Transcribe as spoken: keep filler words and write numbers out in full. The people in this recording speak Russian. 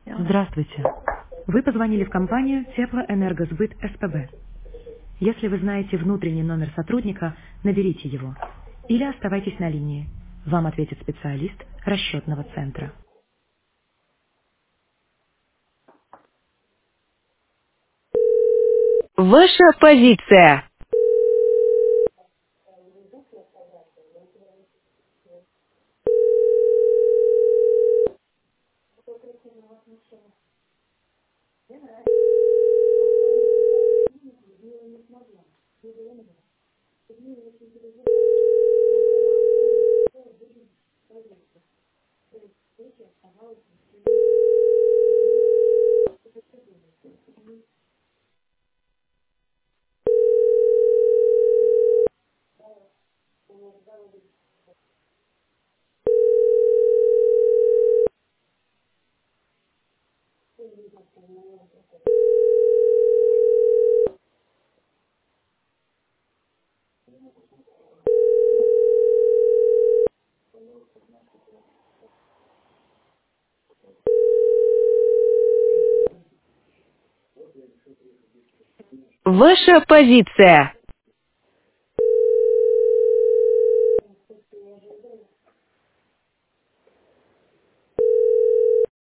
Здравствуйте. Вы позвонили в компанию Теплоэнергосбыт СПБ. Если вы знаете внутренний номер сотрудника, наберите его. Или оставайтесь на линии. Вам ответит специалист расчетного центра. Ваша позиция. Ваша позиция.